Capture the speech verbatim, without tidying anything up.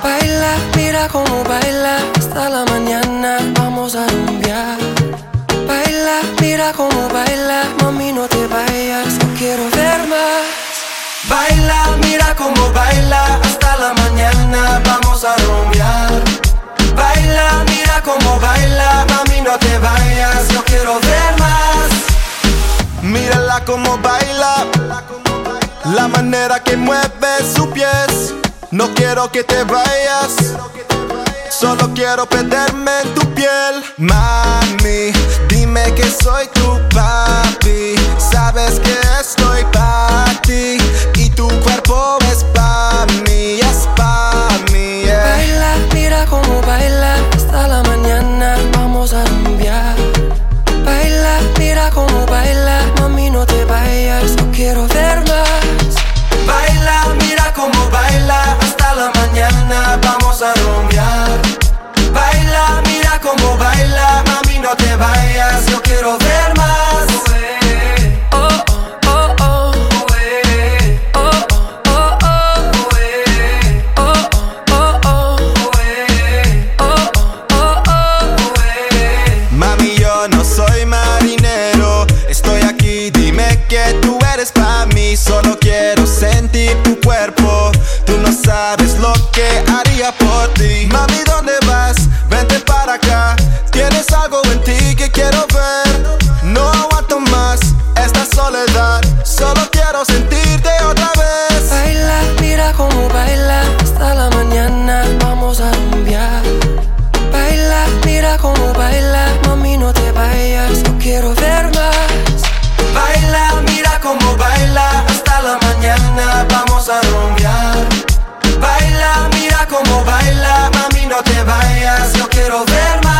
Baila, mira cómo baila, hasta la mañana vamos a rumbear. Baila, mira cómo baila, mami no te vayas, no quiero ver más. Baila, mira cómo baila, hasta la mañana vamos a rumbear. Baila, mira cómo baila, mami no te vayas, no quiero ver más. Mírala como baila, la manera que mueve sus pies. No quiero que te vayas, solo quiero perderme en tu piel. Mami, dime que soy tu papi. Sabes que estoy pa' ti y tu cuerpo es pa' mí, es pa' mí, yeah. Baila, mira cómo baila, hasta la mañana vamos a rumbear. Baila, mira cómo baila, mami no te vayas, no quiero ver más. Baila, mira cómo baila, hasta la mañana vamos a rumbear. Baila, mira cómo baila, mami no te vayas, yo quiero ver más. Oh, oh, oh, oh. Oh, oh, oh, oh. Oh, oh, oh, oh. Oh, oh, oh. Mami, yo no soy marinero, estoy aquí, dime que tú eres pa' mí. Solo quiero sentir tu cuerpo, tú no sabes lo que haría por ti. Mami, ¿dónde vas? Vente para acá, tienes algo en ti que quiero ver. No aguanto más esta soledad, solo quiero sentirte otra vez. Baila, mira cómo baila, hasta la mañana vamos a rumbear. Baila, mira cómo baila, mami no te vayas, no quiero ver más. Baila, mira cómo baila, hasta la mañana vamos a rumbear. Baila, mira cómo baila, mami no te vayas, yo quiero ver más.